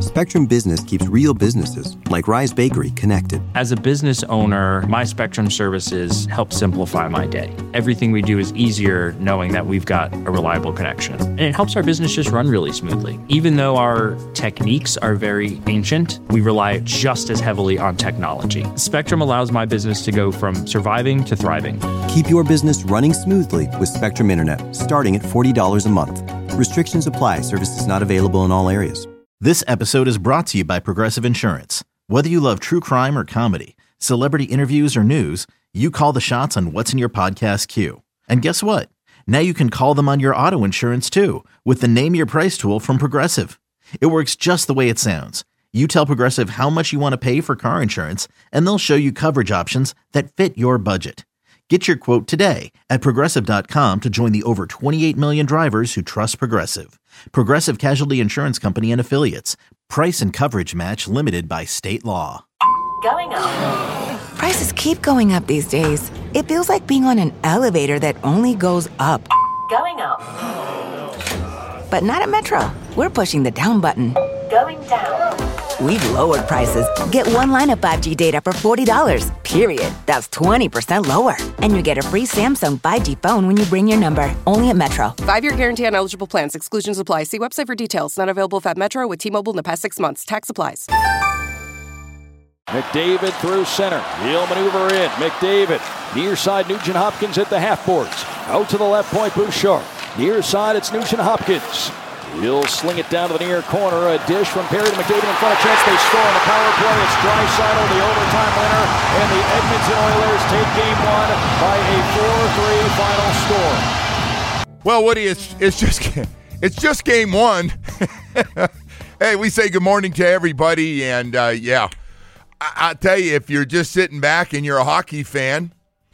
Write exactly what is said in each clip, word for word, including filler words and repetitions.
Spectrum Business keeps real businesses, like Rise Bakery, connected. As a business owner, my Spectrum services help simplify my day. Everything we do is easier knowing that we've got a reliable connection. And it helps our business just run really smoothly. Even though our techniques are very ancient, we rely just as heavily on technology. Spectrum allows my business to go from surviving to thriving. Keep your business running smoothly with Spectrum Internet, starting at forty dollars a month. Restrictions apply. Services not available in all areas. This episode is brought to you by Progressive Insurance. Whether you love true crime or comedy, celebrity interviews or news, you call the shots on what's in your podcast queue. And guess what? Now you can call them on your auto insurance too with the Name Your Price tool from Progressive. It works just the way it sounds. You tell Progressive how much you want to pay for car insurance, and they'll show you coverage options that fit your budget. Get your quote today at Progressive dot com to join the over twenty-eight million drivers who trust Progressive. Progressive Casualty Insurance Company and Affiliates. Price and coverage match limited by state law. Going up. Prices keep going up these days. It feels like being on an elevator that only goes up. Going up. But not at Metro. We're pushing the down button. Going down. We've lowered prices. Get one line of five G data for forty dollars, period. That's twenty percent lower. And you get a free Samsung five G phone when you bring your number. Only at Metro. Five-year guarantee on eligible plans. Exclusions apply. See website for details. Not available at Metro with T-Mobile in the past six months. Tax applies. McDavid through center. He'll maneuver in. McDavid. Near side, Nugent Hopkins at the half boards. Out to the left point, Bouchard. Near side, it's Nugent Hopkins. He'll sling it down to the near corner. A dish from Perry to McDavid in front of chance. They score on the power play. It's Draisaitl, the overtime winner. And the Edmonton Oilers take game one by a four three final score. Well, Woody, it's, it's, just, it's just game one. Hey, we say good morning to everybody. And, uh, yeah, I, I'll tell you, if you're just sitting back and you're a hockey fan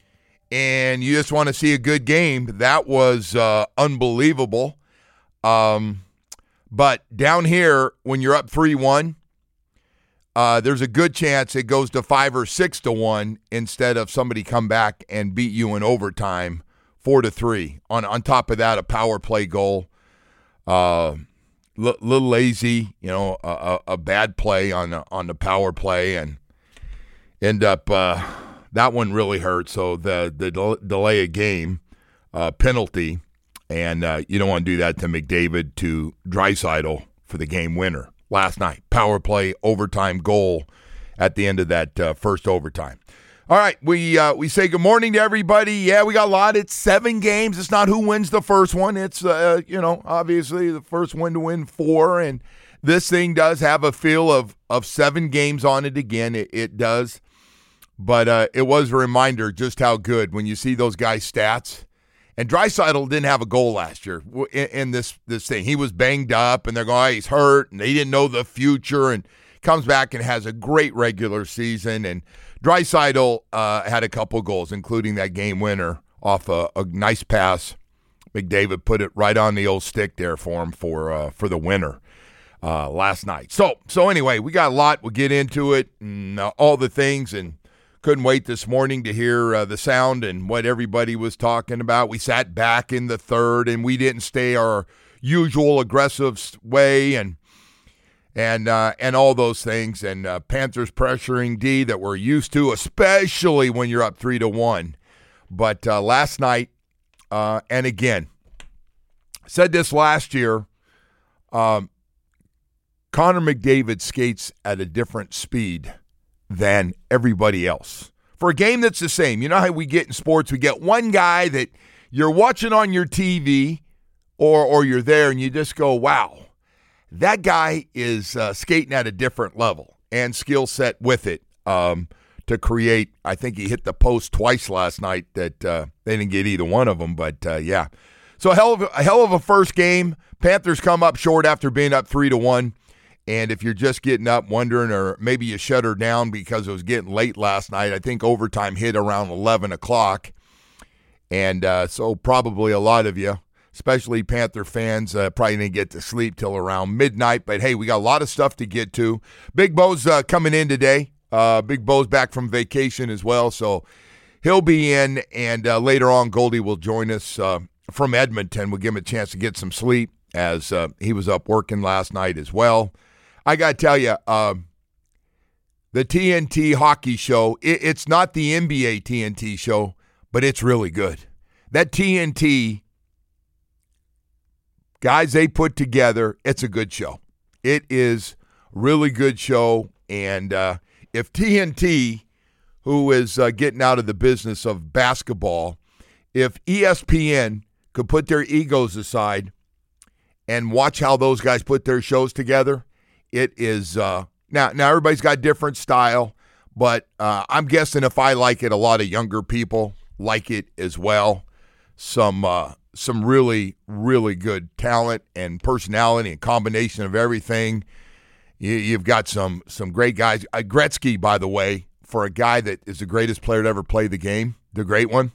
and you just want to see a good game, that was uh, unbelievable. Um, but down here, when you're up three one, uh, there's a good chance it goes to five or six to one instead of somebody come back and beat you in overtime four to three. On on top of that, a power play goal, uh, l- little lazy, you know, a, a, a bad play on the, on the power play, and end up uh, that one really hurt. So the the del- delay a game uh, penalty. And uh, you don't want to do that to McDavid, to Draisaitl for the game winner last night. Power play, overtime goal at the end of that uh, first overtime. All right, we uh, we say good morning to everybody. Yeah, we got a lot. It's seven games. It's not who wins the first one. It's, uh, you know, obviously the first one to win four. And this thing does have a feel of, of seven games on it again. It, it does. But uh, it was a reminder just how good when you see those guys' stats. And Draisaitl didn't have a goal last year in, in this this thing. He was banged up, and they're going, oh, he's hurt, and they didn't know the future, and comes back and has a great regular season. And Draisaitl uh, had a couple goals, including that game winner off a, a nice pass. McDavid put it right on the old stick there for him for uh, for the winner uh, last night. So so anyway, we got a lot. We'll get into it and uh, all the things, and couldn't wait this morning to hear uh, the sound and what everybody was talking about. We sat back in the third, and we didn't stay our usual aggressive way, and and uh, and all those things. And uh, Panthers pressuring D that we're used to, especially when you're up three to one. But uh, last night, uh, and again, said this last year, um, Connor McDavid skates at a different speed than everybody else. For a game that's the same, you know how we get in sports, we get one guy that you're watching on your T V or or you're there and you just go, wow, that guy is uh, skating at a different level and skill set with it um, to create. I think he hit the post twice last night that uh, they didn't get either one of them, but uh, yeah. So a hell of a, a hell of a first game. Panthers come up short after being up three to one. And if you're just getting up wondering, or maybe you shut her down because it was getting late last night, I think overtime hit around eleven o'clock. And uh, so probably a lot of you, especially Panther fans, uh, probably didn't get to sleep till around midnight. But, hey, we got a lot of stuff to get to. Big Bo's uh, coming in today. Uh, Big Bo's back from vacation as well. So he'll be in. And uh, later on, Goldie will join us uh, from Edmonton. We'll give him a chance to get some sleep as uh, he was up working last night as well. I got to tell you, um, the T N T hockey show, it, it's not the N B A T N T show, but it's really good. That T N T, guys they put together, it's a good show. It is a really good show. And uh, if T N T, who is uh, getting out of the business of basketball, if E S P N could put their egos aside and watch how those guys put their shows together, it is uh, now. Now everybody's got different style, but uh, I'm guessing if I like it, a lot of younger people like it as well. Some uh, some really really good talent and personality and combination of everything. You, you've got some some great guys. Uh, Gretzky, by the way, for a guy that is the greatest player to ever play the game, the great one.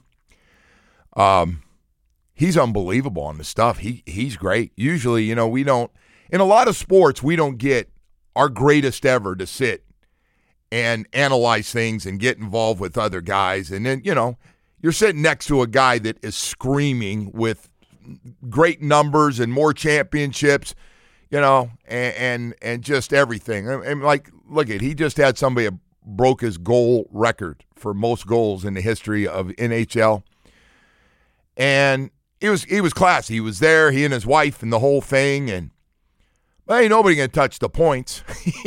Um, he's unbelievable on the stuff. He he's great. Usually, you know, we don't in a lot of sports we don't get our greatest ever to sit and analyze things and get involved with other guys. And then, you know, you're sitting next to a guy that is screaming with great numbers and more championships, you know, and and, and just everything. And like, look at, he just had somebody that broke his goal record for most goals in the history of N H L. And he was he was classy. He was there, he and his wife and the whole thing. And well, ain't nobody going to touch the points.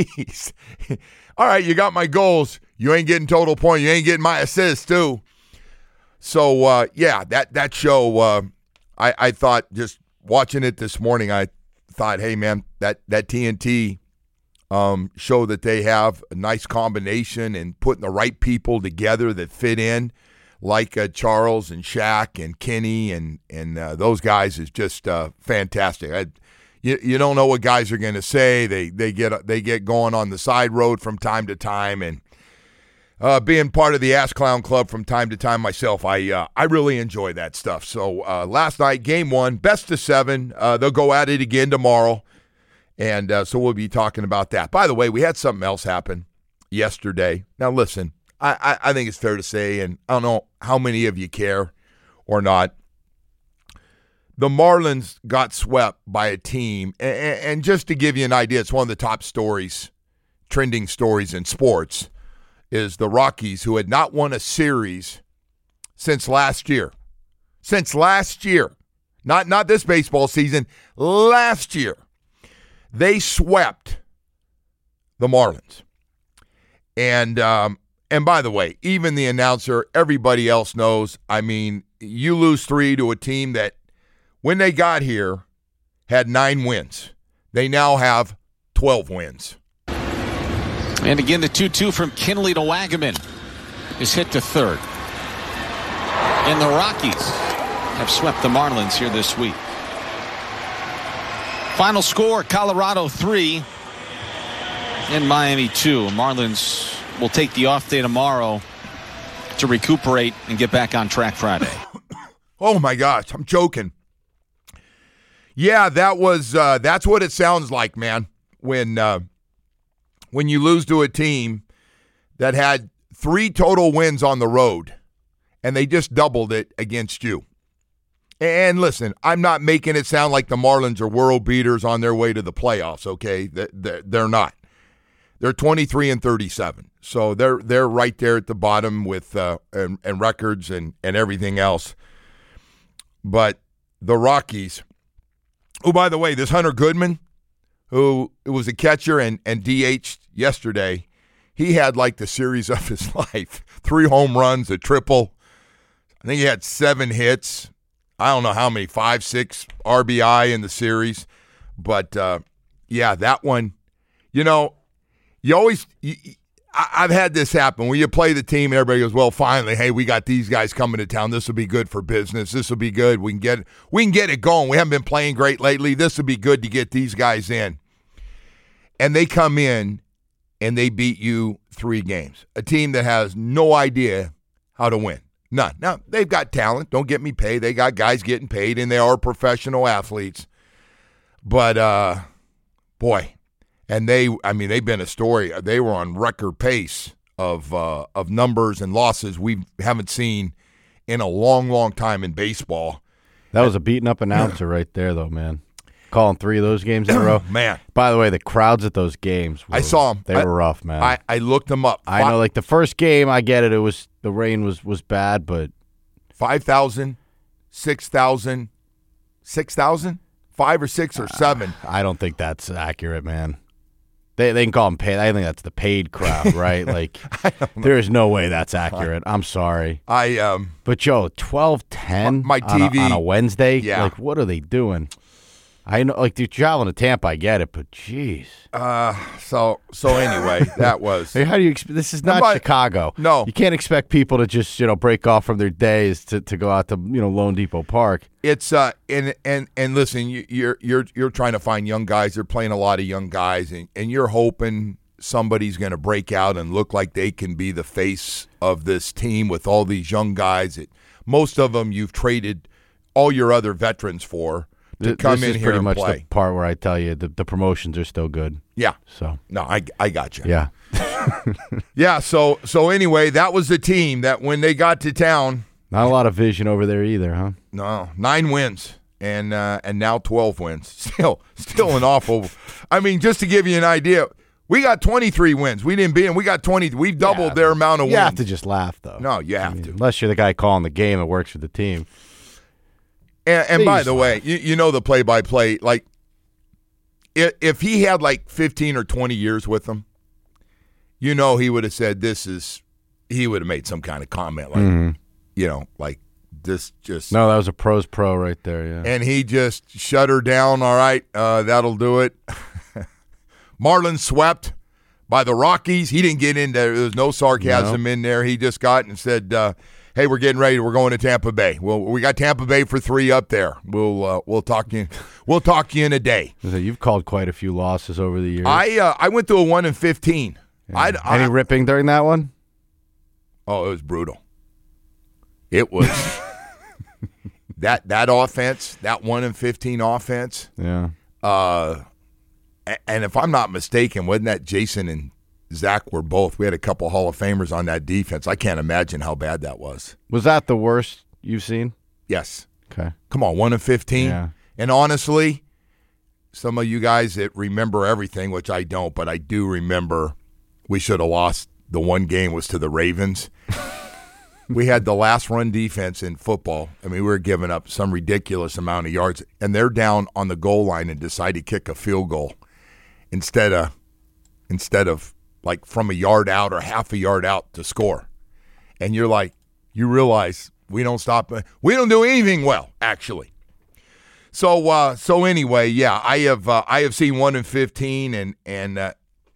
All right, you got my goals. You ain't getting total point. You ain't getting my assists, too. So, uh, yeah, that, that show, uh, I, I thought just watching it this morning, I thought, hey, man, that, that T N T um, show that they have, a nice combination and putting the right people together that fit in, like uh, Charles and Shaq and Kenny and, and uh, those guys is just uh, fantastic. I, You you don't know what guys are going to say. They they get they get going on the side road from time to time, and uh, being part of the Ass Clown Club from time to time myself, I uh, I really enjoy that stuff. So uh, last night, game one, best of seven. Uh, they'll go at it again tomorrow, and uh, so we'll be talking about that. By the way, we had something else happen yesterday. Now listen, I, I, I think it's fair to say, and I don't know how many of you care or not, the Marlins got swept by a team, and just to give you an idea, it's one of the top stories, trending stories in sports, is the Rockies, who had not won a series since last year. Since last year. Not, not this baseball season, last year. They swept the Marlins. And, um, and by the way, even the announcer, everybody else knows, I mean, you lose three to a team that, when they got here, had nine wins. They now have twelve wins. And again, the two two from Kinley to Wagaman is hit to third. And the Rockies have swept the Marlins here this week. Final score, Colorado three and Miami two. Marlins will take the off day tomorrow to recuperate and get back on track Friday. Oh, my gosh, I'm joking. Yeah, that was uh, that's what it sounds like, man, when uh, when you lose to a team that had three total wins on the road, and they just doubled it against you. And listen, I'm not making it sound like the Marlins are world beaters on their way to the playoffs, okay? They're not. They're twenty-three and thirty-seven, so they're they're right there at the bottom with uh, and, and records and, and everything else. But the Rockies... Oh, by the way, this Hunter Goodman, who was a catcher and, and D H'd yesterday, he had like the series of his life. Three home runs, a triple. I think he had seven hits. I don't know how many, five, six R B I in the series. But, uh, yeah, that one, you know, you always you, I've had this happen when you play the team and everybody goes, well, finally, hey, we got these guys coming to town. This will be good for business. This will be good. We can get we can get it going. We haven't been playing great lately. This will be good to get these guys in. And they come in and they beat you three games. A team that has no idea how to win. None. Now, they've got talent. Don't get me paid. They got guys getting paid, and they are professional athletes. But, uh, boy, and they, I mean, they've been a story. They were on record pace of uh, of numbers and losses we haven't seen in a long, long time in baseball. That was a beaten up announcer right there, though, man. calling three of those games in a row. Man. By the way, the crowds at those games, were, I saw them. They I, were rough, man. I, I looked them up. I know, like the first game, I get it. It was the rain was, was bad, but five thousand, six thousand, six thousand, five or six or seven. Uh, I don't think that's accurate, man. They they can call them paid. I think that's the paid crowd, right? Like, there is no way that's accurate. I'm sorry. I um, but Joe, twelve ten my T V on a, on a Wednesday. Yeah. Like, what are they doing? I know, like, dude, traveling to Tampa, I get it, but jeez. Uh, so so anyway, that was. Hey, how do you? Exp- this is not But, Chicago. No, you can't expect people to just you know break off from their days to, to go out to you know Lone Depot Park. It's uh and and and listen, you, you're you're you're trying to find young guys. They're playing a lot of young guys, and, and you're hoping somebody's going to break out and look like they can be the face of this team with all these young guys. That most of them you've traded all your other veterans for. To come this in is here pretty and much play. the part where I tell you the, the promotions are still good. Yeah. So no, I I got you. Yeah. yeah. So so anyway, that was the team that when they got to town. Not a lot of vision over there either, huh? No, nine wins and uh, and now twelve wins. Still still an awful. I mean, just to give you an idea, we got twenty-three wins. We didn't beat them. We got twenty. We've doubled yeah, their amount of you wins. You have to just laugh though. No, you have I mean, to. Unless you're the guy calling the game that works for the team. And, and by the way, you, you know the play-by-play, like, if, if he had like fifteen or twenty years with them, you know he would have said this is, he would have made some kind of comment like, mm-hmm. you know, like this just. No, that was a pro's pro right there, yeah. And he just shut her down, all right, uh, that'll do it. Marlins swept by the Rockies. He didn't get into, there was no sarcasm no. in there. He just got and said, uh, hey, we're getting ready. We're going to Tampa Bay. Well, we got Tampa Bay for three up there. We'll uh, we'll talk you. We'll talk you in a day. You've called quite a few losses over the years. I uh, I went to a one and fifteen. Yeah. Any I, ripping during that one? Oh, it was brutal. It was that that offense, that one and fifteen offense. Yeah. Uh, and if I'm not mistaken, wasn't that Jason and Zach were both. We had a couple Hall of Famers on that defense. I can't imagine how bad that was. Was that the worst you've seen? Yes. Okay. Come on, one and fifteen. Yeah. And honestly, some of you guys that remember everything, which I don't, but I do remember we should have lost. The one game was to the Ravens. We had the last run defense in football. I mean, we were giving up some ridiculous amount of yards, and they're down on the goal line and decide to kick a field goal instead of instead of like from a yard out or half a yard out to score. And you're like, you realize we don't stop. We don't do anything well, actually. So, uh, so anyway, yeah, I have uh, I have seen one in fifteen, and and uh,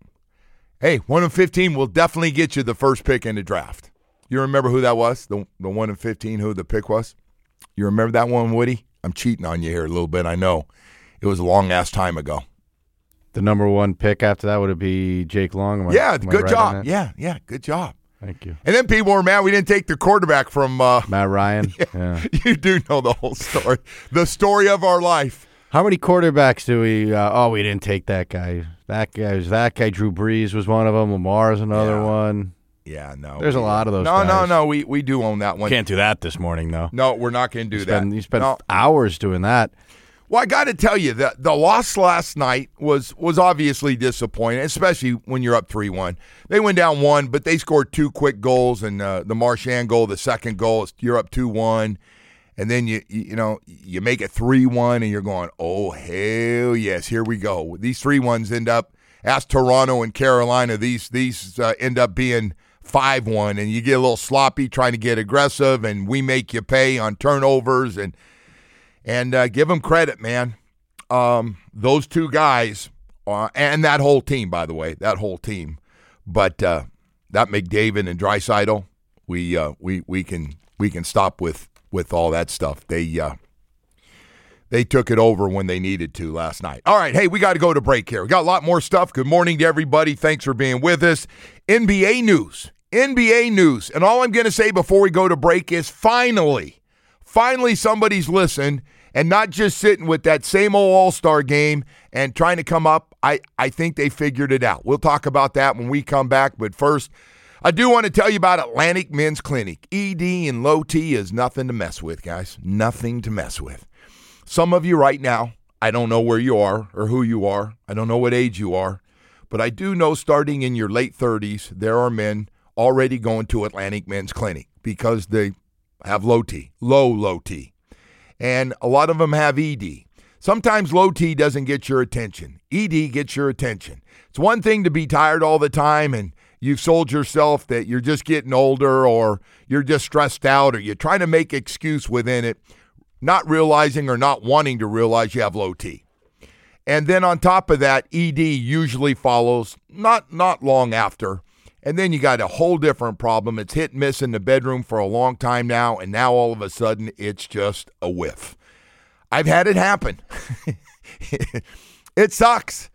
hey, one in fifteen will definitely get you the first pick in the draft. You remember who that was? The the one in fifteen, who the pick was? You remember that one, Woody? I'm cheating on you here a little bit. I know it was a long ass time ago. The number one pick after that would it be Jake Long? Am I, yeah, am good right job. Yeah, yeah, good job. Thank you. And then people were mad we didn't take the quarterback from uh, Matt Ryan. Yeah, yeah. You do know the whole story. The story of our life. How many quarterbacks do we uh, – oh, we didn't take that guy. That guy was that guy. Drew Brees was one of them. Lamar's another yeah. one. Yeah, no. There's we, a lot of those No, guys. no, no. We we do own that one. Can't do that this morning, though. No, we're not going to do you that. Spend, you spent no. hours doing that. Well, I got to tell you, the, the loss last night was was obviously disappointing, especially when you're up three one. They went down one, but they scored two quick goals, and uh, the Marchand goal, the second goal, you're up two one. And then, you you know, you make it three one, and you're going, oh, hell yes, here we go. These three ones end up, ask Toronto and Carolina, these, these uh, end up being five one, and you get a little sloppy trying to get aggressive, and we make you pay on turnovers, and And uh, give them credit, man. Um, those two guys, uh, and that whole team, by the way, that whole team. But uh, that McDavid and Draisaitl, we uh, we we can we can stop with, with all that stuff. They uh, they took it over when they needed to last night. All right, hey, we got to go to break here. We got a lot more stuff. Good morning to everybody. Thanks for being with us. N B A news, N B A news, and all I'm going to say before we go to break is finally, finally somebody's listened. And not just sitting with that same old all-star game and trying to come up. I, I think they figured it out. We'll talk about that when we come back. But first, I do want to tell you about Atlantic Men's Clinic. E D and low T is nothing to mess with, guys. Nothing to mess with. Some of you right now, I don't know where you are or who you are. I don't know what age you are. But I do know starting in your late thirties, there are men already going to Atlantic Men's Clinic because they have low T, low, low T. And a lot of them have E D. Sometimes low T doesn't get your attention. E D gets your attention. It's one thing to be tired all the time and you've sold yourself that you're just getting older or you're just stressed out or you're trying to make excuse within it, not realizing or not wanting to realize you have low T. And then on top of that, E D usually follows not not long after. And then you got a whole different problem. It's hit and miss in the bedroom for a long time now, and now all of a sudden it's just a whiff. I've had it happen. It sucks.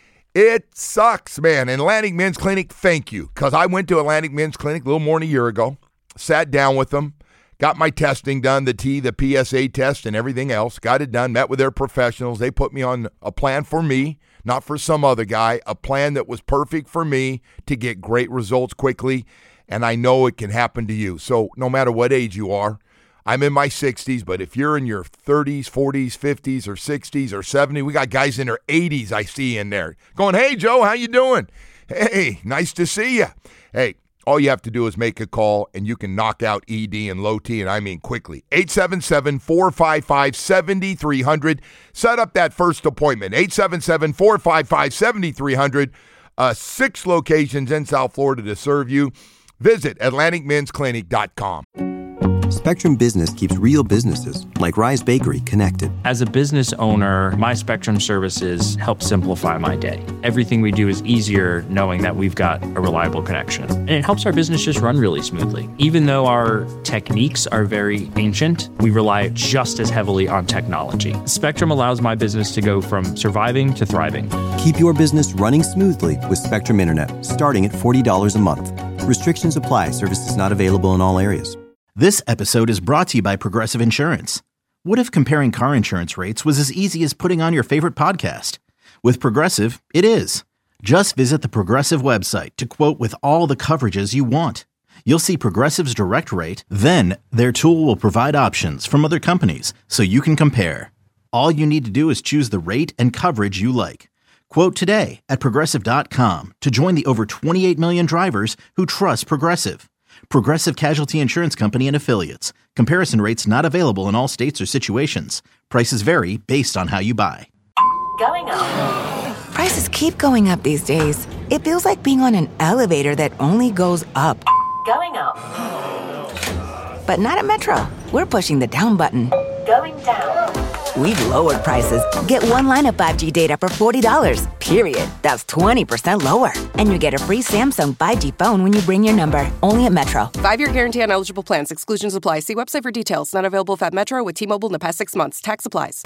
It sucks, man. And Atlantic Men's Clinic, thank you. Because I went to Atlantic Men's Clinic a little more than a year ago, sat down with them, got my testing done, the T, the P S A test, and everything else. Got it done, met with their professionals. They put me on a plan for me, not for some other guy, a plan that was perfect for me to get great results quickly, and I know it can happen to you. So no matter what age you are, I'm in my sixties, but if you're in your thirties, forties, fifties, or sixties, or seventies, we got guys in their eighties I see in there going, hey, Joe, how you doing? Hey, nice to see you. Hey, all you have to do is make a call, and you can knock out E D and low T, and I mean quickly. eight seven seven, four five five, seven three zero zero. Set up that first appointment. eight seven seven, four five five, seven three zero zero. Uh, six locations in South Florida to serve you. Visit Atlantic Men's Clinic dot com. Spectrum Business keeps real businesses, like Rise Bakery, connected. As a business owner, my Spectrum services help simplify my day. Everything we do is easier knowing that we've got a reliable connection. And it helps our business just run really smoothly. Even though our techniques are very ancient, we rely just as heavily on technology. Spectrum allows my business to go from surviving to thriving. Keep your business running smoothly with Spectrum Internet, starting at forty dollars a month. Restrictions apply. Services not available in all areas. This episode is brought to you by Progressive Insurance. What if comparing car insurance rates was as easy as putting on your favorite podcast? With Progressive, it is. Just visit the Progressive website to quote with all the coverages you want. You'll see Progressive's direct rate, then their tool will provide options from other companies so you can compare. All you need to do is choose the rate and coverage you like. Quote today at Progressive dot com to join the over twenty-eight million drivers who trust Progressive. Progressive Casualty Insurance Company and Affiliates. Comparison rates not available in all states or situations. Prices vary based on how you buy. Going up. Prices keep going up these days. It feels like being on an elevator that only goes up. Going up. But not at Metro. We're pushing the down button. Going down. We've lowered prices. Get one line of five G data for forty dollars, period. That's twenty percent lower. And you get a free Samsung five G phone when you bring your number. Only at Metro. Five-year guarantee on eligible plans. Exclusions apply. See website for details. Not available if at Metro with T-Mobile in the past six months. Tax applies.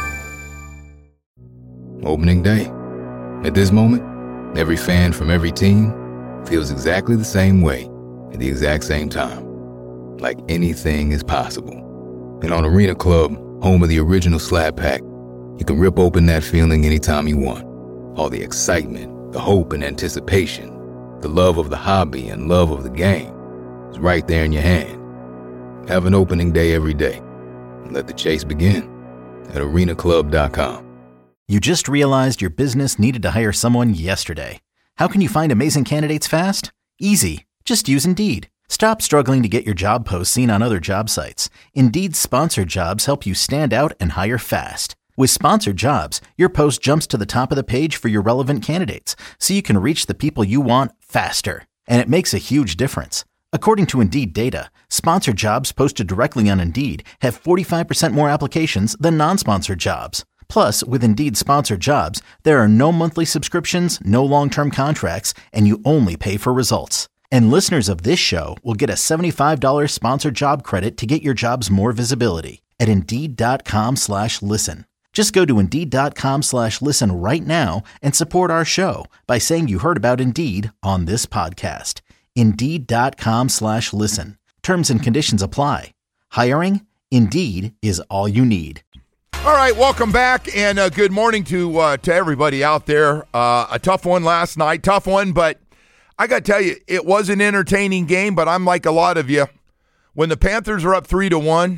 Opening day. At this moment, every fan from every team feels exactly the same way at the exact same time. Like anything is possible. And on Arena Club, home of the original Slab Pack, you can rip open that feeling anytime you want. All the excitement, the hope and anticipation, the love of the hobby and love of the game is right there in your hand. Have an opening day every day and let the chase begin at arena club dot com. You just realized your business needed to hire someone yesterday. How can you find amazing candidates fast? Easy. Just use Indeed. Stop struggling to get your job posts seen on other job sites. Indeed's sponsored jobs help you stand out and hire fast. With sponsored jobs, your post jumps to the top of the page for your relevant candidates, so you can reach the people you want faster. And it makes a huge difference. According to Indeed data, sponsored jobs posted directly on Indeed have forty-five percent more applications than non-sponsored jobs. Plus, with Indeed sponsored jobs, there are no monthly subscriptions, no long-term contracts, and you only pay for results. And listeners of this show will get a seventy-five dollars sponsored job credit to get your jobs more visibility at Indeed.com slash listen. Just go to Indeed.com slash listen right now and support our show by saying you heard about Indeed on this podcast. Indeed.com slash listen. Terms and conditions apply. Hiring? Indeed is all you need. All right, welcome back, and uh, good morning to uh, to everybody out there. Uh, a tough one last night, tough one, but I got to tell you, it was an entertaining game, but I'm like a lot of you. When the Panthers are up three to one,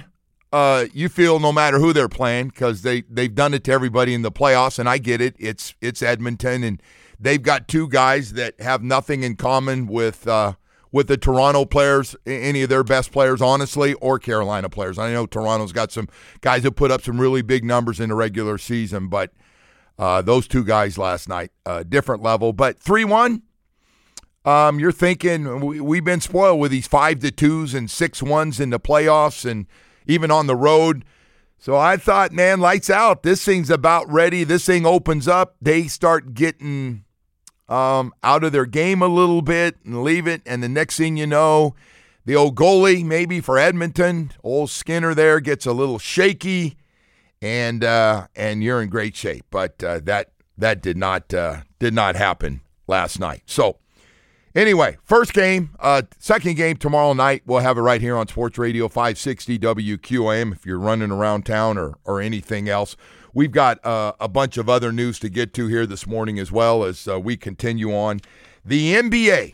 uh, you feel no matter who they're playing because they, they've done it to everybody in the playoffs, and I get it. It's it's Edmonton, and they've got two guys that have nothing in common with uh, with the Toronto players, any of their best players, honestly, or Carolina players. I know Toronto's got some guys that put up some really big numbers in the regular season, but uh, those two guys last night, uh, different level. But three one, um, you're thinking we, we've been spoiled with these five to twos and six ones in the playoffs and even on the road. So I thought, man, lights out. This thing's about ready. This thing opens up. They start getting um, out of their game a little bit and leave it. And the next thing you know, the old goalie, maybe for Edmonton, old Skinner there, gets a little shaky, and uh, and you're in great shape. But uh, that that did not uh, did not happen last night. So anyway, first game, uh, second game tomorrow night. We'll have it right here on Sports Radio five sixty W Q A M if you're running around town or, or anything else. We've got uh, a bunch of other news to get to here this morning as well as uh, we continue on. The N B A,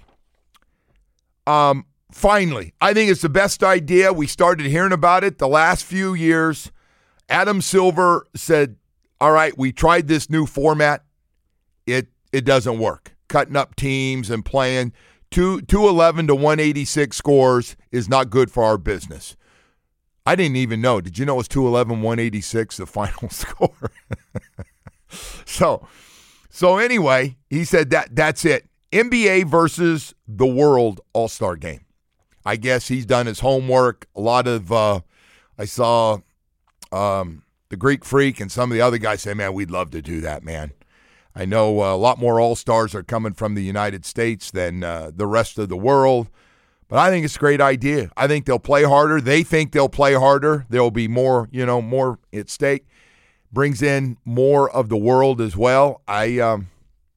um, finally, I think it's the best idea. We started hearing about it the last few years. Adam Silver said, all right, we tried this new format. It it doesn't work. Cutting up teams and playing two eleven to one eighty-six scores is not good for our business. I didn't even know. Did you know it was two eleven, one eighty-six, the final score? so, so anyway, he said that that's it. N B A versus the World All-Star Game. I guess he's done his homework. A lot of, uh, I saw um, the Greek Freak and some of the other guys say, man, we'd love to do that, man. I know uh, a lot more All-Stars are coming from the United States than uh, the rest of the world, but I think it's a great idea. I think they'll play harder. They think they'll play harder. There'll be more, you know, more at stake. Brings in more of the world as well. I um,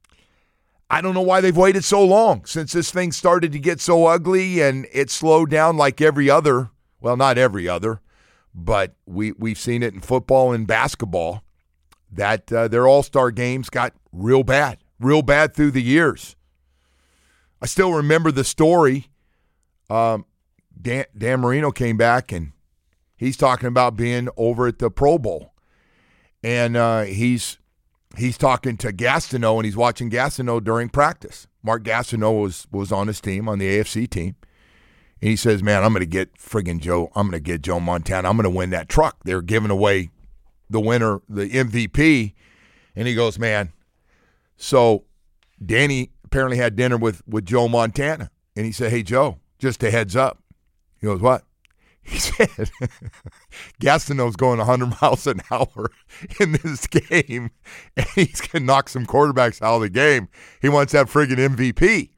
I don't know why they've waited so long since this thing started to get so ugly and it slowed down like every other. Well, not every other, but we we've seen it in football and basketball. That uh, their all-star games got real bad, real bad through the years. I still remember the story. Um, Dan, Dan Marino came back, and he's talking about being over at the Pro Bowl. And uh, he's he's talking to Gastineau, and he's watching Gastineau during practice. Mark Gastineau was, was on his team, on the A F C team. And he says, man, I'm going to get friggin' Joe. I'm going to get Joe Montana. I'm going to win that truck. They're giving away the winner, the M V P, and he goes, man, so Danny apparently had dinner with, with Joe Montana, and he said, hey, Joe, just a heads up. He goes, what? He said, Gastineau's going one hundred miles an hour in this game, and he's going to knock some quarterbacks out of the game. He wants that friggin' M V P.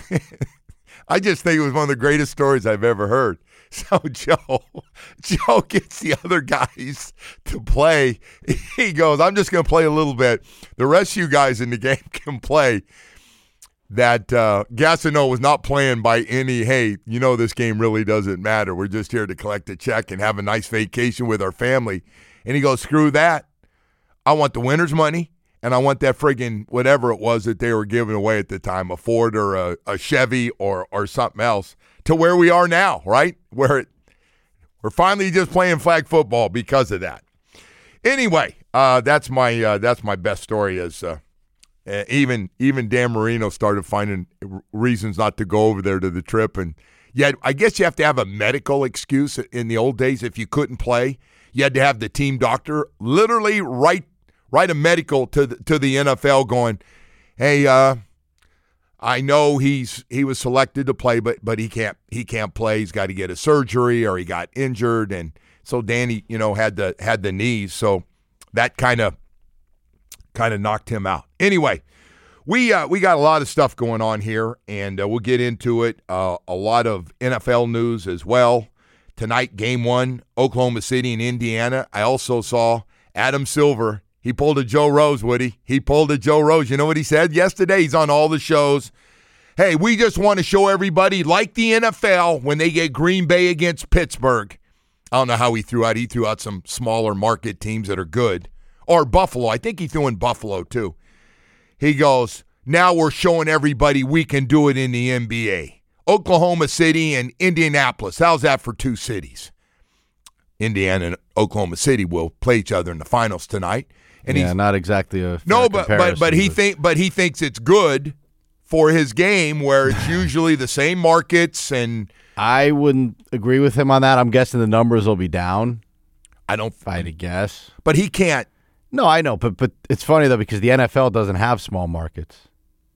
I just think it was one of the greatest stories I've ever heard. So Joe, Joe gets the other guys to play. He goes, I'm just going to play a little bit. The rest of you guys in the game can play. That uh, Gastineau was not playing by any, hey, you know this game really doesn't matter. We're just here to collect a check and have a nice vacation with our family. And he goes, screw that. I want the winner's money, and I want that friggin' whatever it was that they were giving away at the time, a Ford or a, a Chevy or or something else, to where we are now, right? Where it, we're finally just playing flag football because of that. Anyway, uh, that's my uh, that's my best story. Is uh, uh, even even Dan Marino started finding reasons not to go over there to the trip, and yet I guess you have to have a medical excuse. In the old days, if you couldn't play, you had to have the team doctor literally write write a medical to the, to the N F L, going, hey, uh. I know he's he was selected to play, but but he can't he can't play. He's got to get a surgery, or he got injured, and so Danny, you know, had the had the knees, so that kind of kind of knocked him out. Anyway, we uh, we got a lot of stuff going on here, and uh, we'll get into it. Uh, a lot of N F L news as well tonight. Game one, Oklahoma City and Indiana. I also saw Adam Silver. He pulled a Joe Rose, Woody. He pulled a Joe Rose. You know what he said yesterday? He's on all the shows. Hey, we just want to show everybody, like the N F L, when they get Green Bay against Pittsburgh. I don't know how he threw out. He threw out some smaller market teams that are good. Or Buffalo. I think he threw in Buffalo, too. He goes, now we're showing everybody we can do it in the N B A. Oklahoma City and Indianapolis. How's that for two cities? Indiana and Oklahoma City will play each other in the finals tonight. And yeah, he's not exactly a no, but but but he but. think but he thinks it's good for his game, where it's usually the same markets. And I wouldn't agree with him on that. I'm guessing the numbers will be down. I don't. If I had to guess, but he can't. No, I know, but but it's funny though because the N F L doesn't have small markets.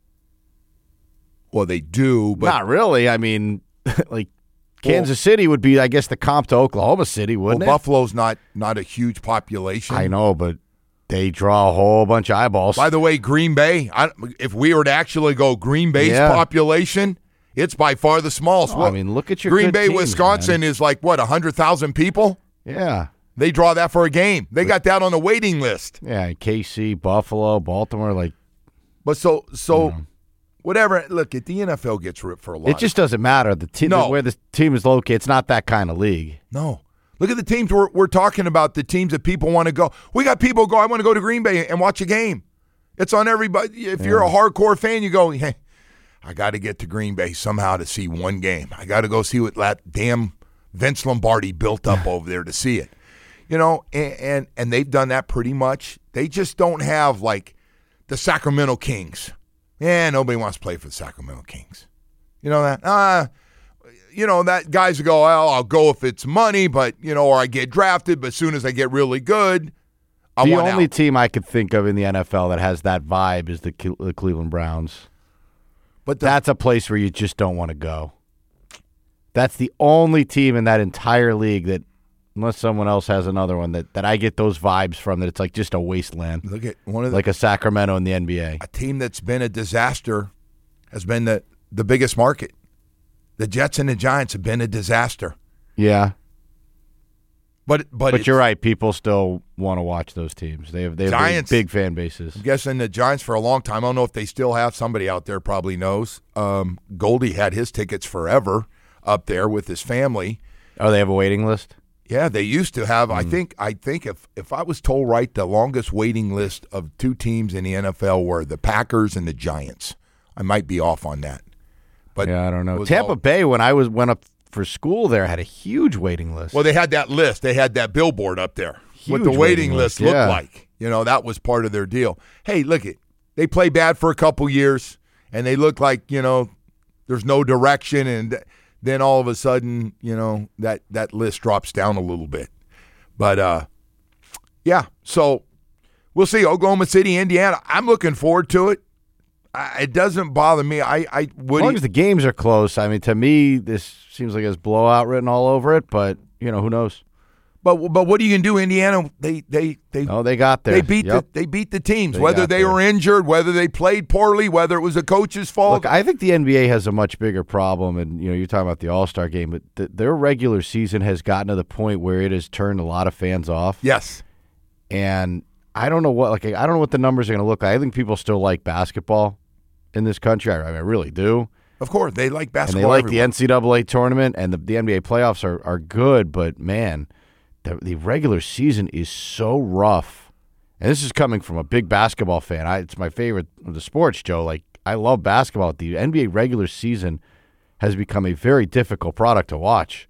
Well, they do, but not really. I mean, like Kansas well, City would be, I guess, the comp to Oklahoma City, wouldn't well, it? Buffalo's not not a huge population. I know, but they draw a whole bunch of eyeballs. By the way, Green Bay, I, if we were to actually go Green Bay's yeah. population, it's by far the smallest. Oh, well, I mean, look at your Green good Bay, teams, Wisconsin man. is like, what, one hundred thousand people? Yeah. They draw that for a game. They got that on the waiting list. Yeah, K C, Buffalo, Baltimore, like. But so, so you know. whatever. Look, at the N F L gets ripped for a lot. It just doesn't matter. The team, no. where the team is located, it's not that kind of league. No. Look at the teams we're, we're talking about, the teams that people want to go. We got people go, I want to go to Green Bay and watch a game. It's on everybody. If yeah. you're a hardcore fan, you go, hey, I got to get to Green Bay somehow to see one game. I got to go see what that damn Vince Lombardi built up over there to see it. You know, and, and and they've done that pretty much. They just don't have, like, the Sacramento Kings. Yeah, nobody wants to play for the Sacramento Kings. You know that? Uh, you know, that guys go, well, I'll go if it's money, but, you know, or I get drafted, but as soon as I get really good, I the want only out. team I could think of in the N F L that has that vibe is the, the Cleveland Browns. But the, that's a place where you just don't want to go. That's the only team in that entire league that, unless someone else has another one, that, that I get those vibes from, that it's like just a wasteland. Look at one of the, like a Sacramento in the N B A. A team that's been a disaster has been the, the biggest market. The Jets and the Giants have been a disaster. Yeah. But but, but you're right. People still want to watch those teams. They have they have Giants, big fan bases. I'm guessing the Giants for a long time. I don't know if they still have. Somebody out there probably knows. Um, Goldie had his tickets forever up there with his family. Oh, they have a waiting list? Yeah, they used to have. Mm. I think I think if, if I was told right, the longest waiting list of two teams in the N F L were the Packers and the Giants. I might be off on that. But yeah, I don't know. Tampa all, Bay, when I was went up for school there, had a huge waiting list. Well, they had that list. They had that billboard up there. Huge what the waiting, waiting list, list yeah. looked like. You know, that was part of their deal. Hey, look it. They play bad for a couple years, and they look like, you know, there's no direction, and then all of a sudden, you know, that, that list drops down a little bit. But, uh, yeah, so we'll see. Oklahoma City, Indiana, I'm looking forward to it. I, it doesn't bother me. I, I would. As long as the games are close. I mean, to me, this seems like there's blowout written all over it, but, you know, who knows? But but what are you gonna do, Indiana? They they they oh they got there. They beat yep. the they beat the teams, they whether they there. were injured, whether they played poorly, whether it was a coach's fault. Look, I think the N B A has a much bigger problem, and you know you're talking about the All-Star game, but th- their regular season has gotten to the point where it has turned a lot of fans off. Yes, and I don't know what like I don't know what the numbers are going to look like. I think people still like basketball in this country. I, I really do. Of course, they like basketball. And they like everywhere. the N C double A tournament, and the, the N B A playoffs are, are good, but man, the, the regular season is so rough. And this is coming from a big basketball fan. I, it's my favorite of the sports, Joe. Like, I love basketball. The N B A regular season has become a very difficult product to watch.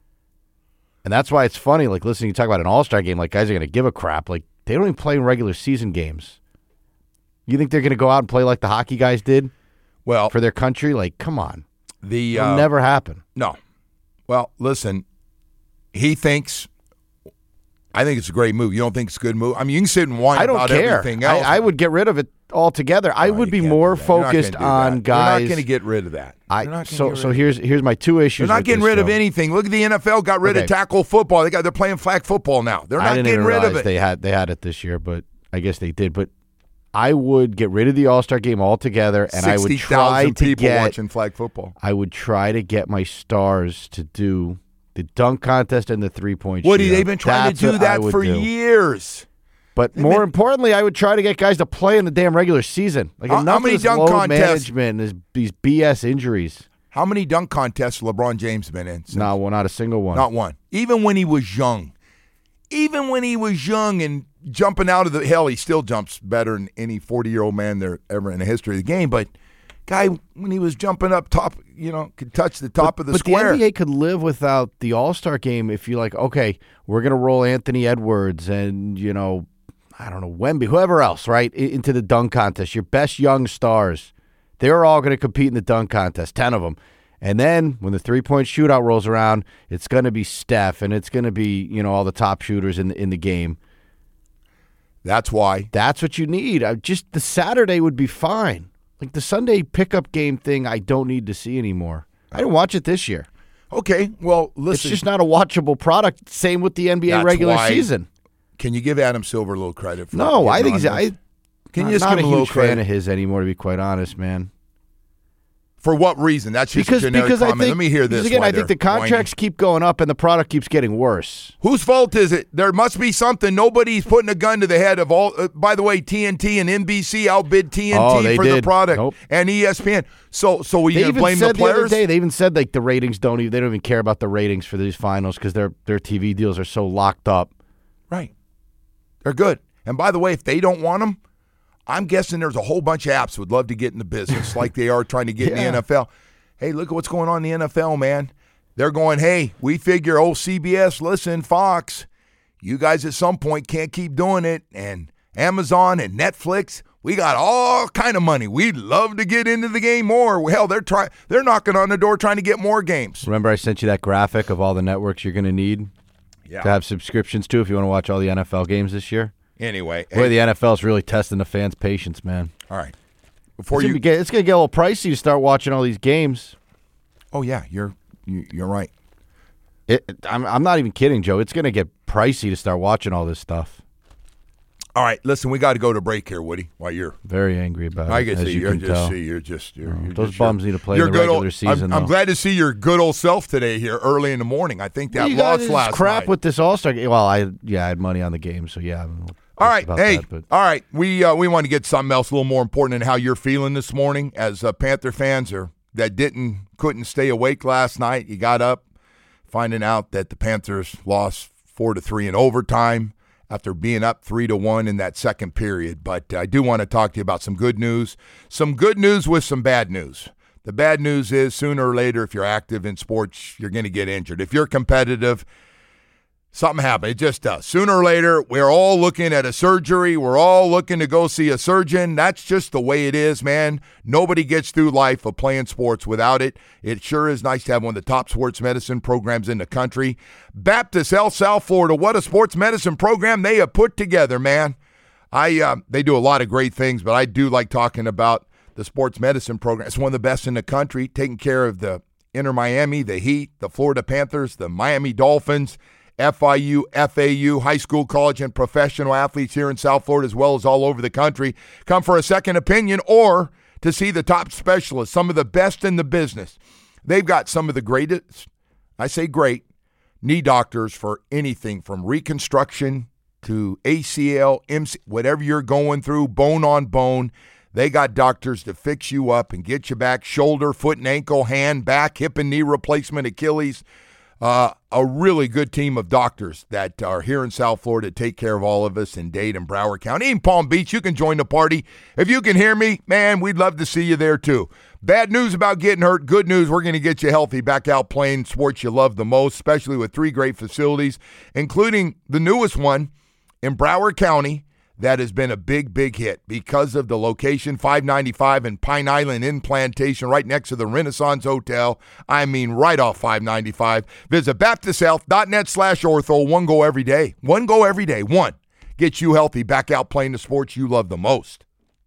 And that's why it's funny, like, listening you talk about an All-Star game, like, guys are going to give a crap. Like, they don't even play in regular season games. You think they're going to go out and play like the hockey guys did? Well, for their country? Like, come on. The It'll uh, never happen. No. Well, listen, he thinks, I think it's a great move. You don't think it's a good move? I mean, you can sit and whine I don't about care. everything else. I, I would get rid of it altogether. I No, would you be can't more do that. You're not focused gonna do on that. guys. You're not going to get rid of that. I, You're not gonna so get so rid here's here's my two issues. They're not with getting this, rid of Joe. anything. Look at the N F L got rid Okay. of tackle football. They got they're playing flag football now. They're I not didn't getting even rid realize of it. They had they had it this year, but I guess they did. But I would get rid of the All-Star game altogether, and I would try to people get watching flag football. I would try to get my stars to do the dunk contest and the three-point shootout. Woody, they've been trying That's to do what that I would for do. years. But They've more been- importantly, I would try to get guys to play in the damn regular season. Like How- enough how many of this dunk load contests- management, this, these B S injuries. How many dunk contests LeBron James been in? since- No, well, not a single one. Not one. Even when he was young. Even when he was young and jumping out of the hell, he still jumps better than any forty-year-old man there ever in the history of the game. But Guy, when he was jumping up top, you know, could touch the top but, of the but square. But the N B A could live without the All-Star game if you're like, okay, we're going to roll Anthony Edwards and, you know, I don't know, Wemby, whoever else, right, into the dunk contest. Your best young stars, they're all going to compete in the dunk contest, ten of them. And then when the three-point shootout rolls around, it's going to be Steph, and it's going to be, you know, all the top shooters in the, in the game. That's why. That's what you need. I just the Saturday would be fine. Like the Sunday pickup game thing, I don't need to see anymore. I didn't watch it this year. Okay, well, listen. It's just not a watchable product. Same with the N B A That's regular why, season. Can you give Adam Silver a little credit? For no, I think he's. I, can I'm you just not give him a a little huge credit? fan of his anymore, to be quite honest, man. For what reason? That's just because, a generic because comment. I think, Let me hear this. Again, I think the contracts whining. keep going up and the product keeps getting worse. Whose fault is it? There must be something. Nobody's putting a gun to the head of all. Uh, by the way, T N T and N B C outbid T N T oh, for did. the product, nope. and E S P N. So, so we they gonna even blame said the players? The other day, they even said like the ratings don't even. They don't even care about the ratings for these finals because their their T V deals are so locked up. Right, they're good. And by the way, if they don't want them, I'm guessing there's a whole bunch of apps would love to get in the business, like they are trying to get yeah. in the N F L. Hey, look at what's going on in the N F L, man. They're going, hey, we figure, oh, C B S, listen, Fox, you guys at some point can't keep doing it. And Amazon and Netflix, we got all kind of money. We'd love to get into the game more. Hell, they're trying. They're knocking on the door trying to get more games. Remember I sent you that graphic of all the networks you're going to need yeah. to have subscriptions to if you want to watch all the N F L games this year? Anyway. Boy, hey, the N F L is really testing the fans' patience, man. All right. Before it's you gonna get, it's going to get a little pricey to start watching all these games. Oh yeah, you're you, you're right. It, I'm I'm not even kidding, Joe. It's going to get pricey to start watching all this stuff. All right, listen, we got to go to break here, Woody. While you're very angry about I it, can as see you you're can just tell. see you're just you're, Oh, you're those just, bums you're, need to play you're in the good regular old, season. I'm, I'm though. glad to see your good old self today here early in the morning. I think that well, you lost guys last crap night. with this All-Star game. Well, I yeah, I had money on the game, so yeah. I'm All right, about hey, that, but. all right. We uh, we want to get something else a little more important in how you're feeling this morning as uh, Panther fans are that didn't couldn't stay awake last night. You got up finding out that the Panthers lost four to three in overtime after being up three to one in that second period. But uh, I do want to talk to you about some good news, some good news with some bad news. The bad news is sooner or later, if you're active in sports, you're going to get injured. If you're competitive, something happens. It just does. Sooner or later, we're all looking at a surgery. We're all looking to go see a surgeon. That's just the way it is, man. Nobody gets through life of playing sports without it. It sure is nice to have one of the top sports medicine programs in the country. Baptist Health South Florida, what a sports medicine program they have put together, man. I uh, they do a lot of great things, but I do like talking about the sports medicine program. It's one of the best in the country, taking care of the Inter Miami, the Heat, the Florida Panthers, the Miami Dolphins, F I U, F A U, high school, college, and professional athletes here in South Florida as well as all over the country. Come for a second opinion or to see the top specialists, some of the best in the business. They've got some of the greatest, I say great, knee doctors for anything from reconstruction to A C L, M C, whatever you're going through, bone on bone. They got doctors to fix you up and get you back, shoulder, foot and ankle, hand, back, hip and knee replacement, Achilles. Uh, a really good team of doctors that are here in South Florida to take care of all of us in Dade and Broward County. In Palm Beach, you can join the party. If you can hear me, man, we'd love to see you there too. Bad news about getting hurt. Good news, we're going to get you healthy back out playing sports you love the most, especially with three great facilities, including the newest one in Broward County. That has been a big, big hit because of the location, five ninety-five and Pine Island in Plantation, right next to the Renaissance Hotel. I mean, right off five ninety-five. Visit baptist health dot net slash ortho. One go every day. One go every day. One. Get you healthy, back out playing the sports you love the most.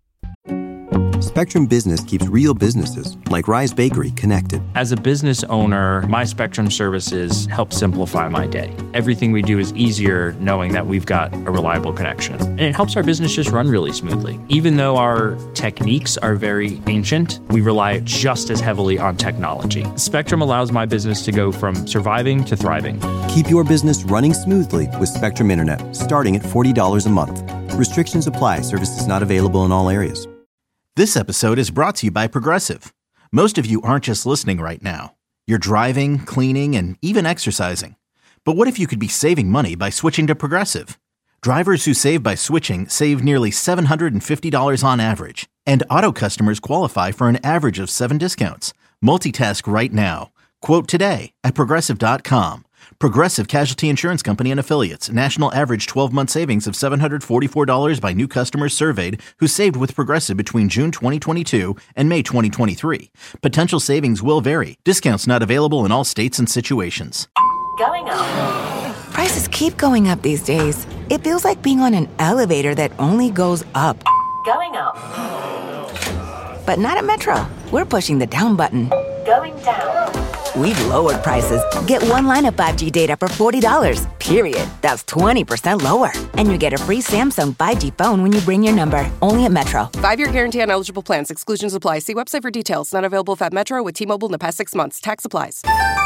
Spectrum Business keeps real businesses, like Rise Bakery, connected. As a business owner, my Spectrum services help simplify my day. Everything we do is easier knowing that we've got a reliable connection. And it helps our business just run really smoothly. Even though our techniques are very ancient, we rely just as heavily on technology. Spectrum allows my business to go from surviving to thriving. Keep your business running smoothly with Spectrum Internet, starting at forty dollars a month. Restrictions apply. Services not available in all areas. This episode is brought to you by Progressive. Most of you aren't just listening right now. You're driving, cleaning, and even exercising. But what if you could be saving money by switching to Progressive? Drivers who save by switching save nearly seven hundred fifty dollars on average. And auto customers qualify for an average of seven discounts. Multitask right now. Quote today at Progressive dot com. Progressive Casualty Insurance Company and Affiliates. National average twelve-month savings of seven hundred forty-four dollars by new customers surveyed who saved with Progressive between June twenty twenty-two and May twenty twenty-three. Potential savings will vary. Discounts not available in all states and situations. Going up. Prices keep going up these days. It feels like being on an elevator that only goes up. Going up. But not at Metro. We're pushing the down button. Going down. We've lowered prices. Get one line of five G data for forty dollars, period. That's twenty percent lower. And you get a free Samsung five G phone when you bring your number. Only at Metro. Five-year guarantee on eligible plans. Exclusions apply. See website for details. Not available if at Metro with T-Mobile in the past six months. Tax applies.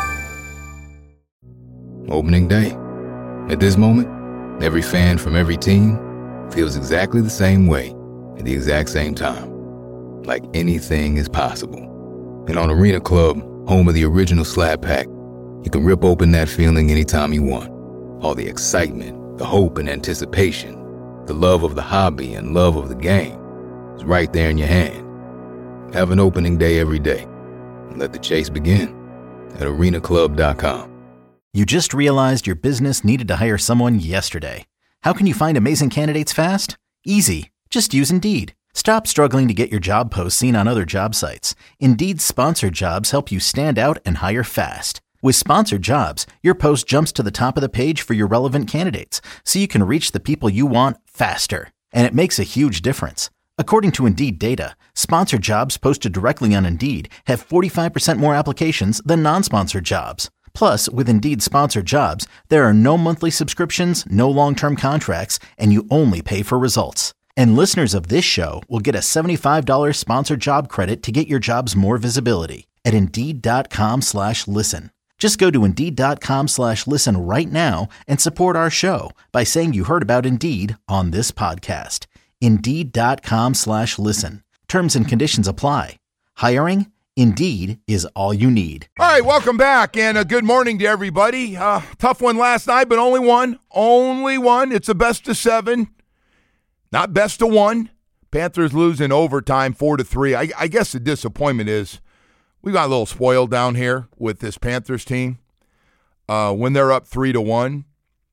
Opening day. At this moment, every fan from every team feels exactly the same way at the exact same time. Like anything is possible. And on Arena Club, home of the original Slab Pack, you can rip open that feeling anytime you want. All the excitement, the hope and anticipation, the love of the hobby and love of the game is right there in your hand. Have an opening day every day and let the chase begin at arena club dot com. You just realized your business needed to hire someone yesterday. How can you find amazing candidates fast? Easy. Just use Indeed. Stop struggling to get your job posts seen on other job sites. Indeed's sponsored jobs help you stand out and hire fast. With sponsored jobs, your post jumps to the top of the page for your relevant candidates, so you can reach the people you want faster. And it makes a huge difference. According to Indeed data, sponsored jobs posted directly on Indeed have forty-five percent more applications than non-sponsored jobs. Plus, with Indeed sponsored jobs, there are no monthly subscriptions, no long-term contracts, and you only pay for results. And listeners of this show will get a seventy-five dollars sponsored job credit to get your jobs more visibility at Indeed.com slash listen. Just go to Indeed.com slash listen right now and support our show by saying you heard about Indeed on this podcast. Indeed.com slash listen. Terms and conditions apply. Hiring? Indeed is all you need. All right, welcome back, and a good morning to everybody. Uh, tough one last night, but only one. Only one. It's a best of seven. Not best of one. Panthers lose in overtime, four to three. I, I guess the disappointment is we got a little spoiled down here with this Panthers team. Uh, when they're up three to one,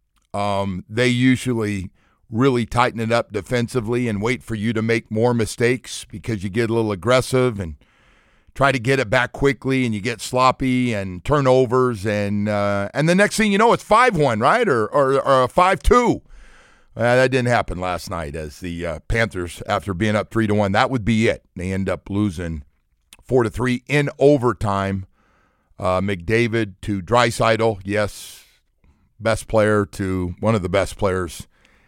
um, they usually really tighten it up defensively and wait for you to make more mistakes because you get a little aggressive and try to get it back quickly, and you get sloppy and turnovers, and uh, and the next thing you know, it's five one, right, or or, or five two. Uh, that didn't happen last night as the uh, Panthers, after being up three to one, that would be it. They end up losing four to three in overtime. Uh, McDavid to Draisaitl, yes, best player to one of the best players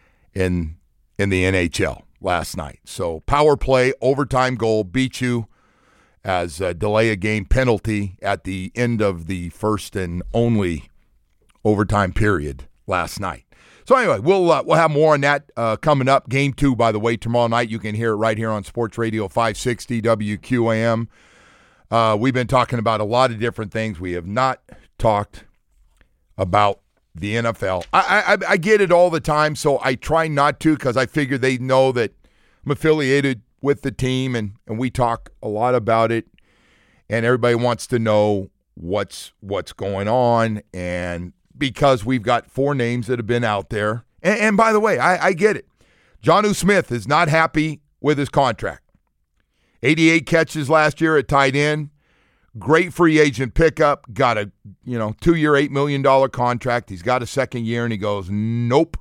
in in the N H L last night. So power play, overtime goal, beat you as a delay a game penalty at the end of the first and only overtime period last night. So anyway, we'll uh, we'll have more on that uh, coming up. Game two, by the way, tomorrow night. You can hear it right here on Sports Radio five sixty W Q A M. Uh, we've been talking about a lot of different things. We have not talked about the N F L. I, I, I get it all the time, so I try not to because I figure they know that I'm affiliated with the team, and, and we talk a lot about it, and everybody wants to know what's what's going on, and because we've got four names that have been out there. And, and by the way, I, I get it. Jonnu Smith is not happy with his contract. eighty-eight catches last year at tight end. Great free agent pickup. Got a you know two-year, eight million dollars contract. He's got a second year, and he goes, nope.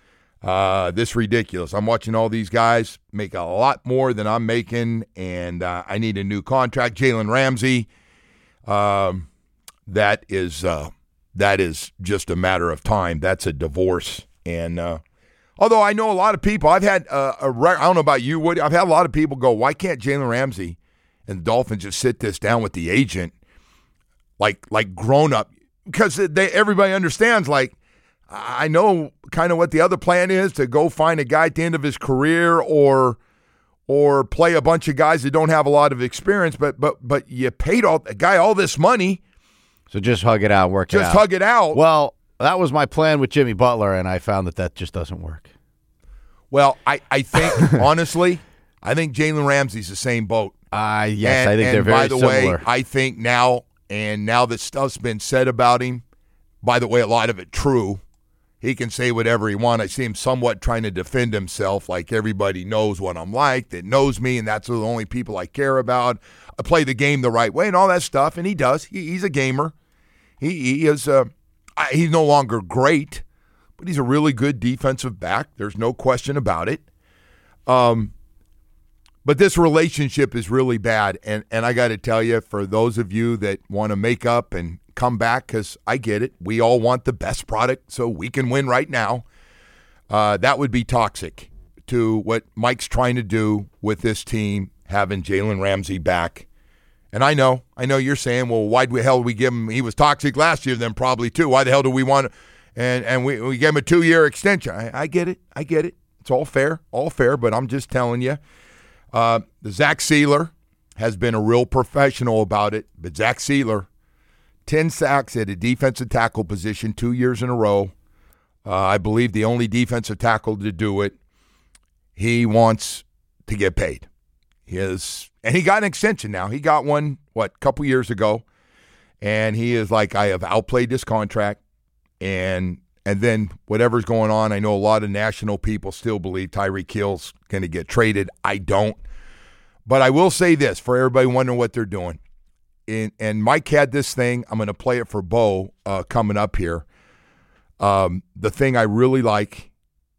Uh, this is ridiculous. I'm watching all these guys make a lot more than I'm making, and uh, I need a new contract. Jalen Ramsey, um, that is uh, that is just a matter of time. That's a divorce. And uh, although I know a lot of people, I've had uh, a re- I don't know about you, Woody. I've had a lot of people go, why can't Jalen Ramsey and the Dolphins just sit this down with the agent, like like grown up? Because they everybody understands, like, I know kind of what the other plan is, to go find a guy at the end of his career or or play a bunch of guys that don't have a lot of experience, but but but you paid all a guy all this money. So just hug it out, work it out. Just hug it out. Well, that was my plan with Jimmy Butler, and I found that that just doesn't work. Well, I, I think, honestly, I think Jalen Ramsey's the same boat. Uh, yes, and, I think and they're very by the similar. way, I think now, and now that stuff's been said about him, by the way, a lot of it true. He can say whatever he wants. I see him somewhat trying to defend himself, like everybody knows what I'm like, that knows me, and that's the only people I care about. I play the game the right way and all that stuff, and he does. He, he's a gamer. He, he is. Uh, I, he's no longer great, but he's a really good defensive back. There's no question about it. Um, but this relationship is really bad, and and I got to tell you, for those of you that want to make up and come back, because I get it. We all want the best product so we can win right now. Uh, that would be toxic to what Mike's trying to do with this team, having Jalen Ramsey back. And I know, I know you're saying, well, why the hell did we give him? He was toxic last year, then probably too. Why the hell do we want? And and we we gave him a two-year extension. I, I get it, I get it. It's all fair, all fair. But I'm just telling you, uh, the Zach Sealer has been a real professional about it. But Zach Sealer, ten sacks at a defensive tackle position two years in a row. Uh, I believe the only defensive tackle to do it. He wants to get paid. He is, and he got an extension now. He got one, what, a couple years ago. And he is like, I have outplayed this contract. And and then whatever's going on, I know a lot of national people still believe Tyreek Hill's going to get traded. I don't. But I will say this, for everybody wondering what they're doing. In, and Mike had this thing. I'm going to play it for Bo uh, coming up here. Um, the thing I really like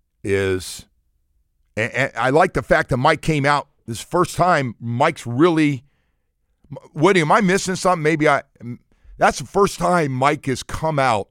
is, and, and I like the fact that Mike came out this first time. Mike's really, Woody, am I missing something? Maybe I. That's the first time Mike has come out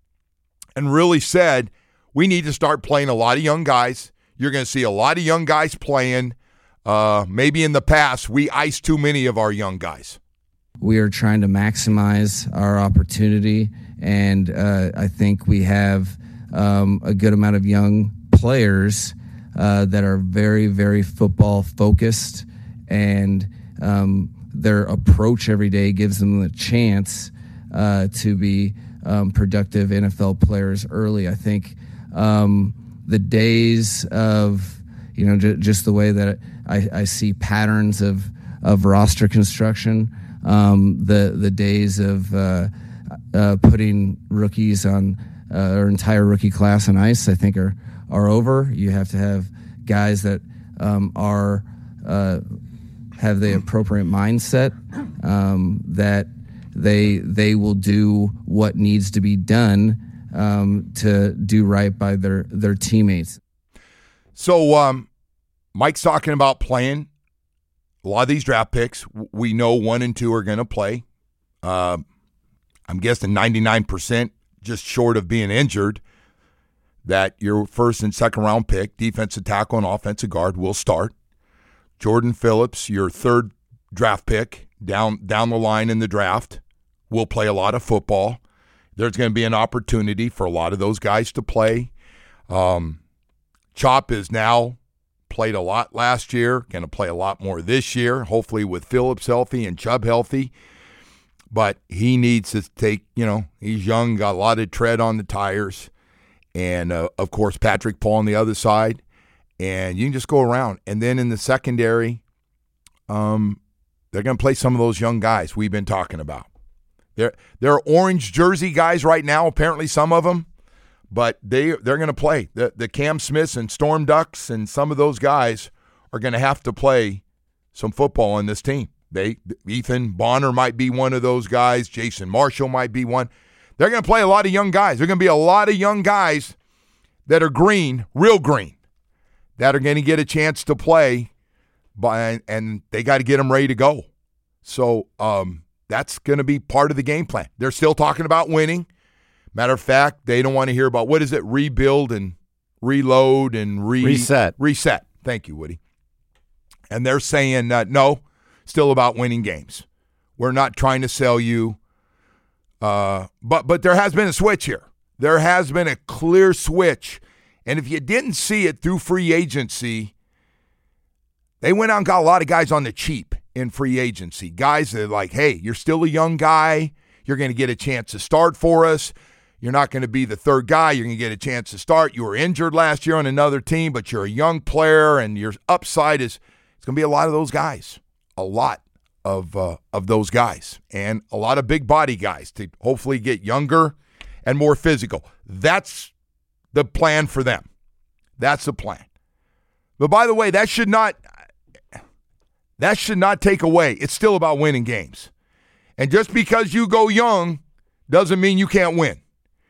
and really said, we need to start playing a lot of young guys. You're going to see a lot of young guys playing. Uh, maybe in the past, we iced too many of our young guys. We are trying to maximize our opportunity, and uh, I think we have um, a good amount of young players uh, that are very, very football focused, and um, their approach every day gives them the chance uh, to be um, productive N F L players early. I think um, the days of, you know, j- just the way that I, I see patterns of, of roster construction, Um, the the days of uh, uh, putting rookies on uh, or entire rookie class on ice, I think are are over. You have to have guys that um, are uh, have the appropriate mindset, um, that they they will do what needs to be done um, to do right by their their teammates. So um, Mike's talking about playing. A lot of these draft picks, we know one and two are going to play. Uh, I'm guessing ninety-nine percent just short of being injured, that your first and second round pick, defensive tackle and offensive guard, will start. Jordan Phillips, your third draft pick down, down the line in the draft, will play a lot of football. There's going to be an opportunity for a lot of those guys to play. Um, Chop is now played a lot last year, going to play a lot more this year, hopefully with Phillips healthy and Chubb healthy. But he needs to take, you know, he's young, got a lot of tread on the tires. And, uh, of course, Patrick Paul on the other side. And you can just go around. And then in the secondary, um, they're going to play some of those young guys we've been talking about. There, there are orange jersey guys right now, apparently some of them. But they, they're going to play. The, the Cam Smiths and Storm Ducks and some of those guys are going to have to play some football on this team. They Ethan Bonner might be one of those guys. Jason Marshall might be one. They're going to play a lot of young guys. There are going to be a lot of young guys that are green, real green, that are going to get a chance to play, by, and they got to get them ready to go. So um, that's going to be part of the game plan. They're still talking about winning. Matter of fact, they don't want to hear about, what is it, rebuild and reload and re- reset. Reset. Thank you, Woody. And they're saying, uh, no, still about winning games. We're not trying to sell you. Uh, but but there has been a switch here. There has been a clear switch. And if you didn't see it through free agency, they went out and got a lot of guys on the cheap in free agency. Guys that are like, hey, you're still a young guy. You're going to get a chance to start for us. You're not going to be the third guy. You're going to get a chance to start. You were injured last year on another team, but you're a young player, and your upside is It's going to be a lot of those guys, a lot of uh, of those guys, and a lot of big body guys to hopefully get younger and more physical. That's the plan for them. That's the plan. But by the way, that should not that should not take away. It's still about winning games. And just because you go young doesn't mean you can't win.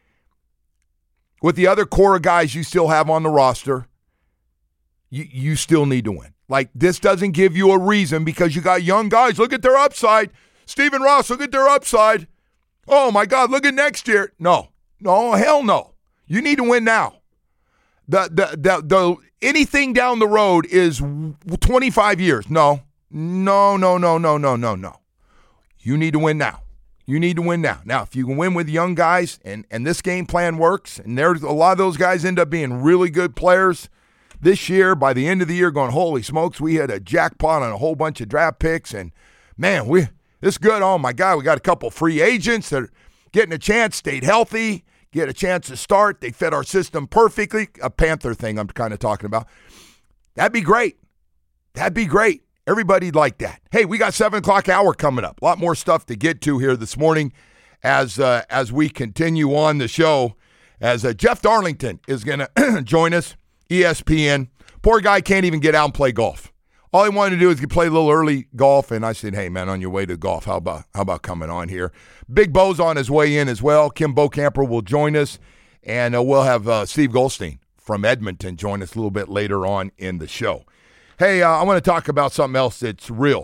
With the other core of guys you still have on the roster, you, you still need to win. Like, this doesn't give you a reason because you got young guys. Look at their upside. Stephen Ross, look at their upside. Oh, my God, look at next year. No. No, hell no. You need to win now. The the the, the anything down the road is twenty-five years. No. No, no, no, no, no, no, no. You need to win now. You need to win now. Now, if you can win with young guys and, and this game plan works, and there's a lot of those guys end up being really good players this year, by the end of the year going, holy smokes, we had a jackpot on a whole bunch of draft picks, and, man, we this good. Oh, my God, we got a couple free agents that are getting a chance, stayed healthy, get a chance to start. They fit our system perfectly. A Panther thing I'm kind of talking about. That'd be great. That'd be great. Everybody'd like that. Hey, we got seven o'clock hour coming up. A lot more stuff to get to here this morning as uh, as we continue on the show. As uh, Jeff Darlington is going to join us, E S P N. Poor guy can't even get out and play golf. All he wanted to do is play a little early golf, and I said, hey, man, on your way to golf, how about how about coming on here? Big Bo's on his way in as well. Kim Bocamper will join us, and uh, we'll have uh, Steve Goldstein from Edmonton join us a little bit later on in the show. Hey, uh, I want to talk about something else that's real.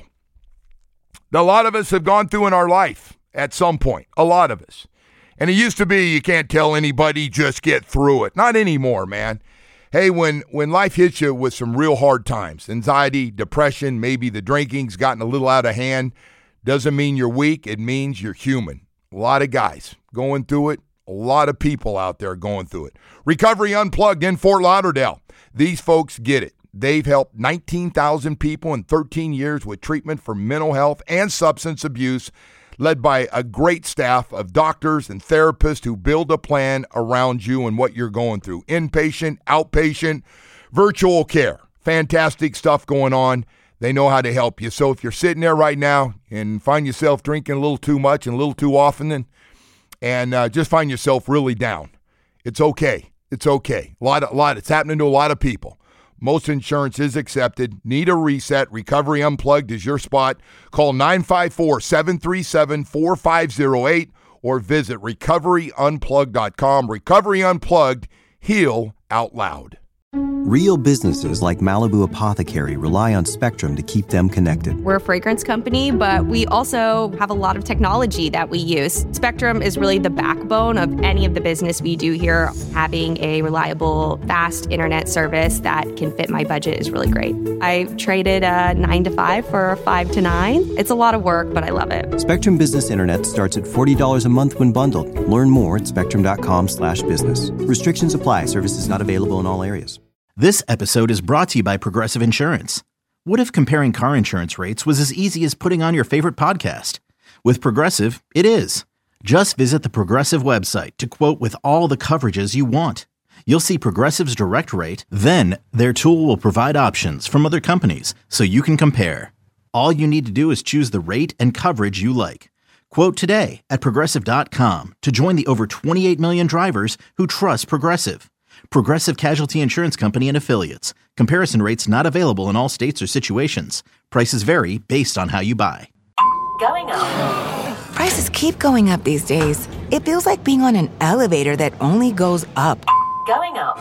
A lot of us have gone through in our life at some point, a lot of us. And it used to be you can't tell anybody, just get through it. Not anymore, man. Hey, when, when life hits you with some real hard times, anxiety, depression, maybe the drinking's gotten a little out of hand, doesn't mean you're weak. It means you're human. A lot of guys going through it. A lot of people out there going through it. Recovery Unplugged in Fort Lauderdale. These folks get it. They've helped nineteen thousand people in thirteen years with treatment for mental health and substance abuse, led by a great staff of doctors and therapists who build a plan around you and what you're going through. Inpatient, outpatient, virtual care. Fantastic stuff going on. They know how to help you. So if you're sitting there right now and find yourself drinking a little too much and a little too often and, and uh, just find yourself really down, it's okay. It's okay. A lot, of, a lot. It's happening to a lot of people. Most insurance is accepted. Need a reset? Recovery Unplugged is your spot. Call nine five four, seven three seven, four five zero eight or visit recovery unplugged dot com. Recovery Unplugged. Heal out loud. Real businesses like Malibu Apothecary rely on Spectrum to keep them connected. We're a fragrance company, but we also have a lot of technology that we use. Spectrum is really the backbone of any of the business we do here. Having a reliable, fast internet service that can fit my budget is really great. I traded a nine to five for a five to nine. It's a lot of work, but I love it. Spectrum Business Internet starts at forty dollars a month when bundled. Learn more at spectrum.com slash business. Restrictions apply. Services not available in all areas. This episode is brought to you by Progressive Insurance. What if comparing car insurance rates was as easy as putting on your favorite podcast? With Progressive, it is. Just visit the Progressive website to quote with all the coverages you want. You'll see Progressive's direct rate, then their tool will provide options from other companies so you can compare. All you need to do is choose the rate and coverage you like. Quote today at progressive dot com to join the over twenty-eight million drivers who trust Progressive. Progressive Casualty Insurance Company and Affiliates. Comparison rates not available in all states or situations. Prices vary based on how you buy. Going up. Prices keep going up these days. It feels like being on an elevator that only goes up. Going up.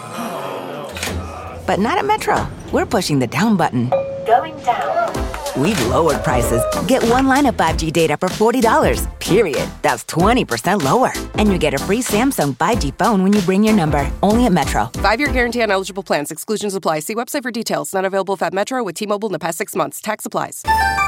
But not at Metro. We're pushing the down button. Going down. We've lowered prices. Get one line of five G data for forty dollars, period. That's twenty percent lower. And you get a free Samsung five G phone when you bring your number. Only at Metro. Five-year guarantee on eligible plans. Exclusions apply. See website for details. Not available at Metro with T-Mobile in the past six months. Tax applies.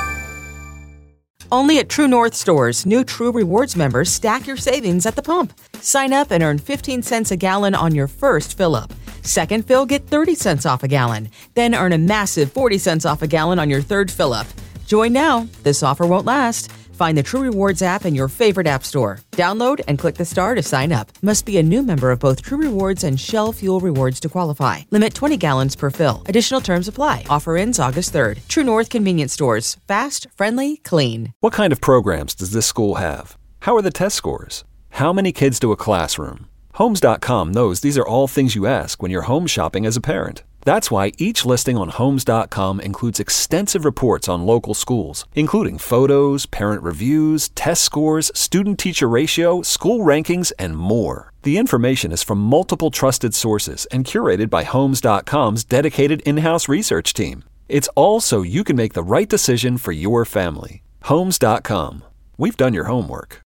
Only at True North stores, new True Rewards members stack your savings at the pump. Sign up and earn fifteen cents a gallon on your first fill-up. Second fill, get thirty cents off a gallon. Then earn a massive forty cents off a gallon on your third fill-up. Join now. This offer won't last. Find the True Rewards app in your favorite app store. Download and click the star to sign up. Must be a new member of both True Rewards and Shell Fuel Rewards to qualify. Limit twenty gallons per fill. Additional terms apply. Offer ends August third. True North Convenience Stores. Fast, friendly, clean. What kind of programs does this school have? How are the test scores? How many kids do a classroom? Homes dot com knows these are all things you ask when you're home shopping as a parent. That's why each listing on Homes dot com includes extensive reports on local schools, including photos, parent reviews, test scores, student-teacher ratio, school rankings, and more. The information is from multiple trusted sources and curated by Homes dot com's dedicated in-house research team. It's all so you can make the right decision for your family. Homes dot com. We've done your homework.